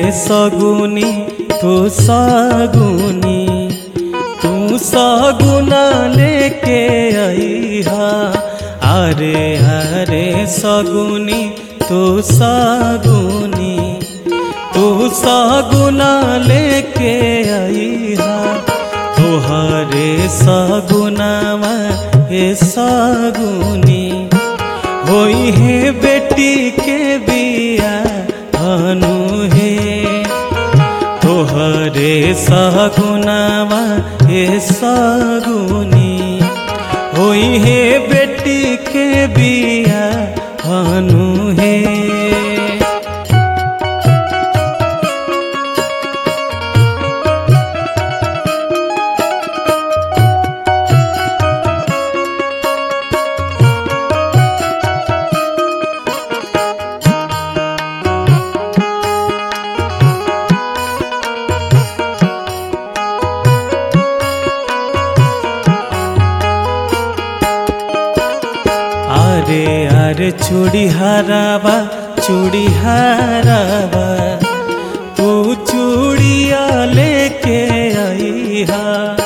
सगुनी तू सगुनी, तू सगुना लेके आईहा। अरे अरे सगुनी तू सगुनी, तू सगुना लेके आईहा। तोहरे सगुनावा हे सगुनी, होई है बेटी के बिया अनु हे। तोहरे सगुनावा हे सगुनी, होई है बेटी के बिया अनु हे। अरे अरे चूड़ी हरावा चूड़ी हरावा, तू चूड़िया लेके आईहा।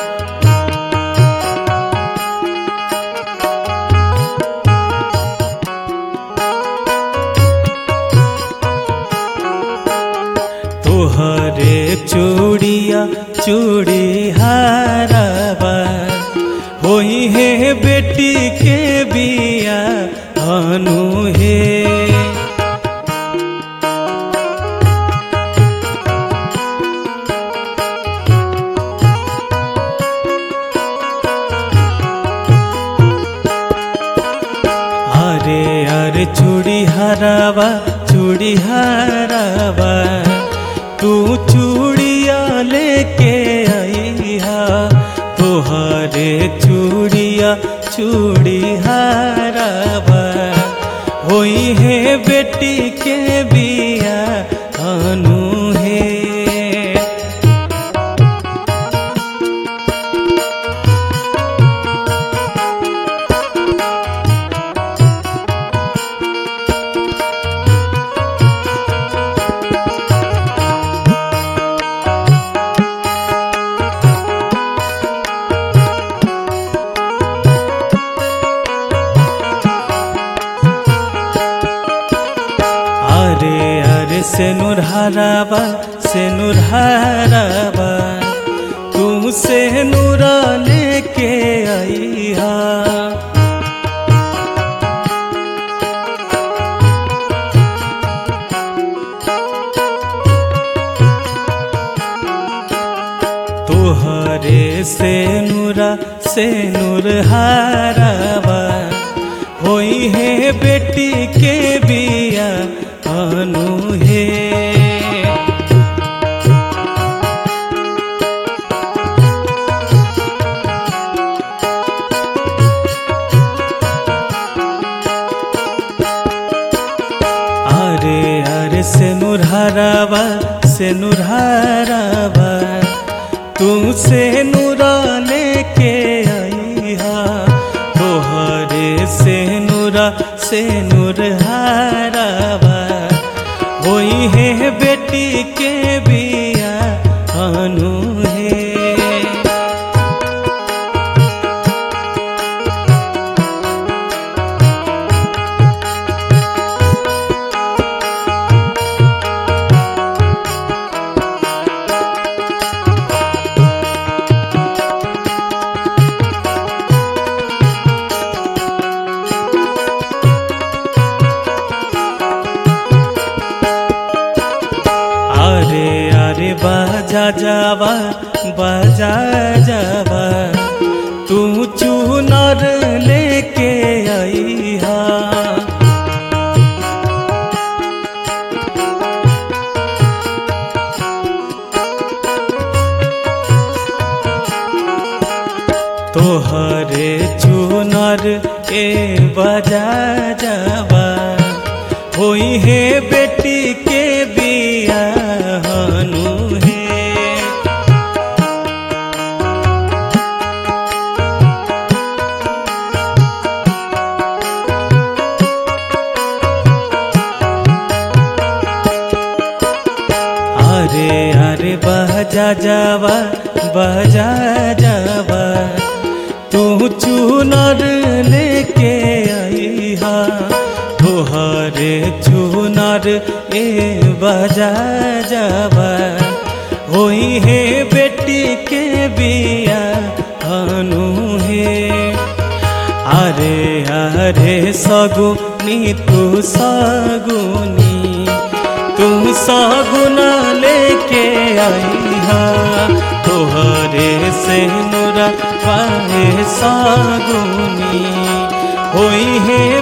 तोहरे चूड़िया चूड़ी हरावा, होई है बेटी के बिया अनु हे। अरे अरे चूड़ी हरावा चूड़ी हरावा, तू चूड़िया लेके आईहा। तोहरे चूड़िया चूड़ी हरावा, होई है बेटी के बिया अनु हे। अरे अरे सेनुर हरावा सेनुर हरावा, तू सेनुरा लेके आईहा। तोहरे सेनुरा सेनुर हरावा, होई है बेटी के बिया अनु हे। अरे अरे सेनुर हरावा सेनुर हरावा, तू सेनुरा लेके आईहा। तोहरे सेनुरा सेनुर हरावा, होई है बेटी के बिया अनु हे। अरे अरे बाजा जावा बाजा जावा, तू चूनर लेके आईहा। तोहरे चूनर ए बाजा जावा, होई है बेटी के बिया अनु हे। अरे अरे बजा जावा बजा जावा, तू चुनर लेके आई हा, तोहरे चुनर ए बजा जावा, होई है बेटी के बिया अनु है। अरे अरे सगुनी तू सगुनी, तू सगुना लेके आई हा, तोहरे से नुरा पाए सगुनी, होई है